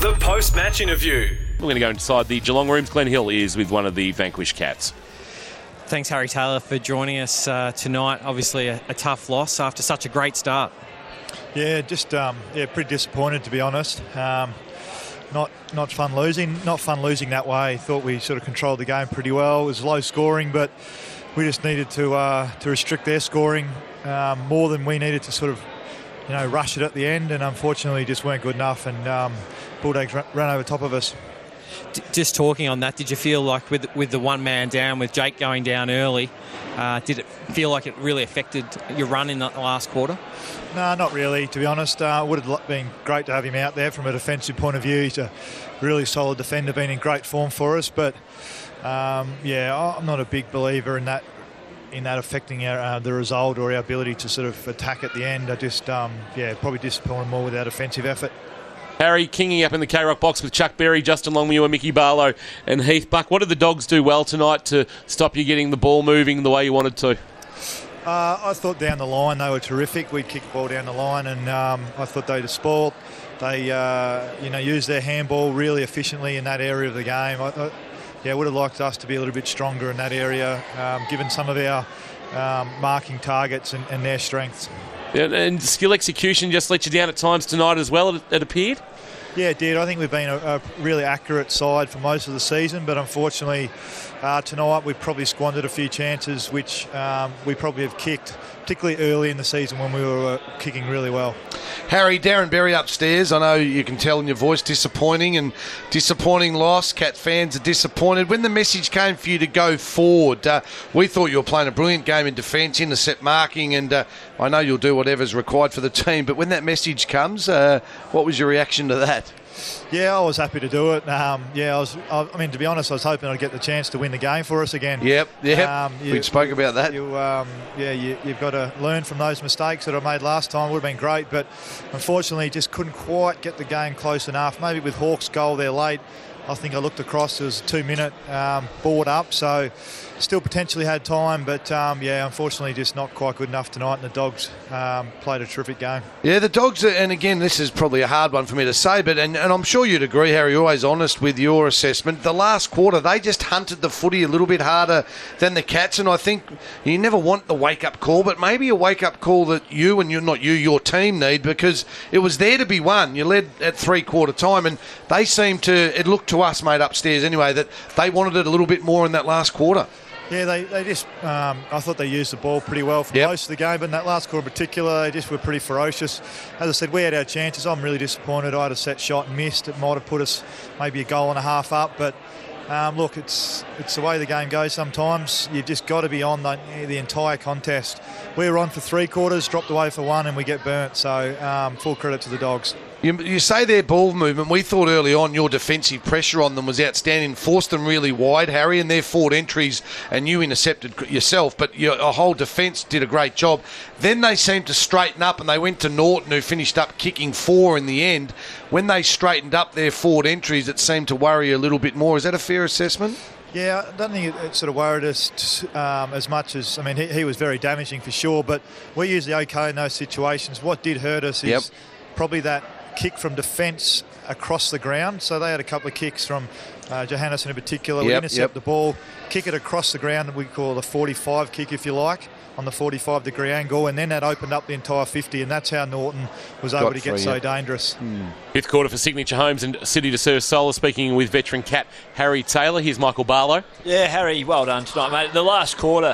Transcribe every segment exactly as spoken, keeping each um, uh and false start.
The post-match interview. We're going to go inside the Geelong rooms. Glenn Hill is with one of the vanquished Cats. Thanks, Harry Taylor, for joining us uh, tonight. Obviously a, a tough loss after such a great start. Yeah, just um, yeah, pretty disappointed, to be honest. Um, not not fun losing. Not fun losing that way. Thought we sort of controlled the game pretty well. It was low scoring, but we just needed to uh, to restrict their scoring um, more than we needed to sort of, you know, rush it at the end. And unfortunately, just weren't good enough. And um, Bulldogs ran, ran over top of us. D- just talking on that, did you feel like with with the one man down, with Jake going down early, uh, did it feel like it really affected your run in the last quarter? No, not really, to be honest. Uh, it would have been great to have him out there from a defensive point of view. He's a really solid defender, been in great form for us. But, um, yeah, I'm not a big believer in that in that affecting our, uh, the result or our ability to sort of attack at the end. I just, um, yeah, probably disappointed more with our defensive effort. Harry, Kingy up in the K-Rock box with Chuck Berry, Justin Longmuir, Mickey Barlow and Heath Buck. What did the Dogs do well tonight to stop you getting the ball moving the way you wanted to? Uh, I thought down the line they were terrific. We'd kick the ball down the line, and um, I thought they'd spoiled. They, uh, you know, used their handball really efficiently in that area of the game. I, I, yeah, would have liked us to be a little bit stronger in that area, um, given some of our um, marking targets and, and their strengths. Yeah, and skill execution just let you down at times tonight as well, it, it appeared? Yeah, it did. I think we've been a, a really accurate side for most of the season, but unfortunately uh, tonight we've probably squandered a few chances which um, we probably have kicked, particularly early in the season when we were uh, kicking really well. Harry, Darren Berry upstairs. I know you can tell in your voice, disappointing and disappointing loss. Cat fans are disappointed. When the message came for you to go forward, uh, we thought you were playing a brilliant game in defence, intercept marking, and uh, I know you'll do whatever's required for the team, but when that message comes, uh, what was your reaction to that? Yeah, I was happy to do it. Um, yeah, I was. I mean, to be honest, I was hoping I'd get the chance to win the game for us again. Yep, yep. Um, you, we spoke about that. You, um, yeah, you, you've got to learn from those mistakes that I made last time. Would have been great, but unfortunately, just couldn't quite get the game close enough. Maybe with Hawke's goal there late, I think I looked across. It was a two-minute um, board up, so still potentially had time, but um, yeah, unfortunately just not quite good enough tonight, and the Dogs um, played a terrific game. Yeah, the Dogs, are, and again, this is probably a hard one for me to say, but and, and I'm sure you'd agree, Harry, always honest with your assessment. The last quarter, they just hunted the footy a little bit harder than the Cats, and I think you never want the wake-up call, but maybe a wake-up call that you and you, not you, your team need, because it was there to be won. You led at three-quarter time, and they seemed to, it looked to us, mate, upstairs anyway, that they wanted it a little bit more in that last quarter. Yeah, they, they just, um, I thought they used the ball pretty well for yep. most of the game, but in that last quarter in particular, they just were pretty ferocious. As I said, we had our chances. I'm really disappointed. I had a set shot and missed. It might have put us maybe a goal and a half up, but um, look, it's it's the way the game goes sometimes. You've just got to be on the, the entire contest. We were on for three quarters, dropped away for one, and we get burnt, so um, full credit to the Dogs. You, you say their ball movement. We thought early on your defensive pressure on them was outstanding. Forced them really wide, Harry, and their forward entries, and you intercepted yourself, but your a whole defence did a great job. Then they seemed to straighten up, and they went to Norton, who finished up kicking four in the end. When they straightened up their forward entries, it seemed to worry you a little bit more. Is that a fair assessment? Yeah, I don't think it, it sort of worried us um, as much as, I mean, he, he was very damaging for sure, but we're usually okay in those situations. What did hurt us is yep. probably that kick from defence across the ground. So they had a couple of kicks from uh, Johannes in particular. Yep, we intercept yep. the ball, kick it across the ground, we call the forty-five kick, if you like, on the forty-five degree angle, and then that opened up the entire fifty, and that's how Norton was able Got to get free, so yeah. dangerous. Hmm. Fifth quarter for Signature Homes and City to Serve Solar, speaking with veteran Cat Harry Taylor. Here's Michael Barlow. Yeah, Harry, well done tonight, mate. The last quarter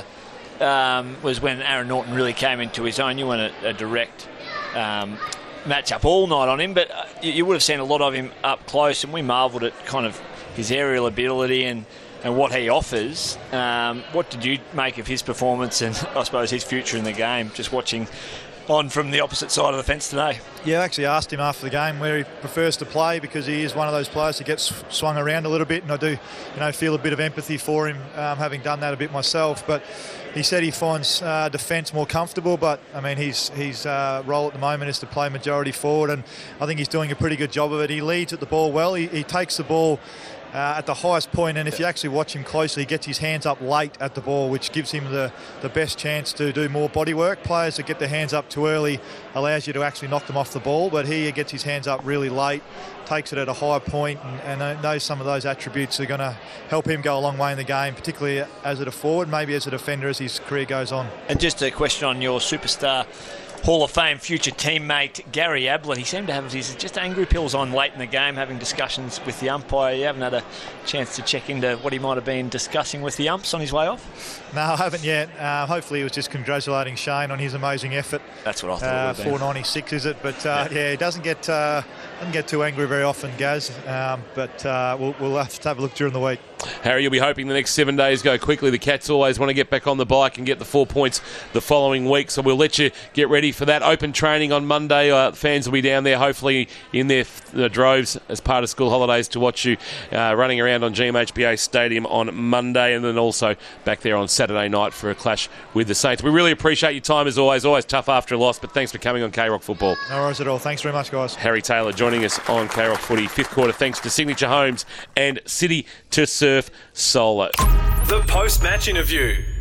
um, was when Aaron Norton really came into his own. You went a, a direct um, match up all night on him, but uh, you, you would have seen a lot of him up close, and we marvelled at kind of his aerial ability and, and what he offers. Um, what did you make of his performance and I suppose his future in the game, just watching on from the opposite side of the fence today? Yeah, I actually asked him after the game where he prefers to play, because he is one of those players that gets swung around a little bit, and I do, you know, feel a bit of empathy for him, um, having done that a bit myself. But he said he finds uh, defence more comfortable, but I mean his his uh, role at the moment is to play majority forward, and I think he's doing a pretty good job of it. He leads at the ball well. He, he takes the ball Uh, at the highest point, and if you actually watch him closely, he gets his hands up late at the ball, which gives him the, the best chance to do more body work. Players that get their hands up too early allows you to actually knock them off the the ball, but he gets his hands up really late, takes it at a high point, and, and I know some of those attributes are going to help him go a long way in the game, particularly as a forward, maybe as a defender as his career goes on. And just a question on your superstar Hall of Fame future teammate Gary Ablett. He seemed to have his just angry pills on late in the game, having discussions with the umpire. You haven't had a chance to check into what he might have been discussing with the umps on his way off? No, I haven't yet. Uh, hopefully he was just congratulating Shane on his amazing effort. That's what I thought uh, it would be. four ninety-six is it? But uh, Yeah. yeah, he doesn't get uh, doesn't get too angry very often, Gaz. Um, but uh, we'll, we'll have to have a look during the week. Harry, you'll be hoping the next seven days go quickly. The Cats always want to get back on the bike and get the four points the following week, so we'll let you get ready for that. Open training on Monday. Uh, fans will be down there, hopefully in their uh, droves as part of school holidays to watch you uh, running around on G M H B A Stadium on Monday, and then also back there on Saturday night for a clash with the Saints. We really appreciate your time as always. Always tough after a loss, but thanks for coming on K-Rock Football. No worries at all. Thanks very much, guys. Harry Taylor joining us on K-Rock Footy. Fifth quarter thanks to Signature Homes and City to Surf Solo. The post-match interview.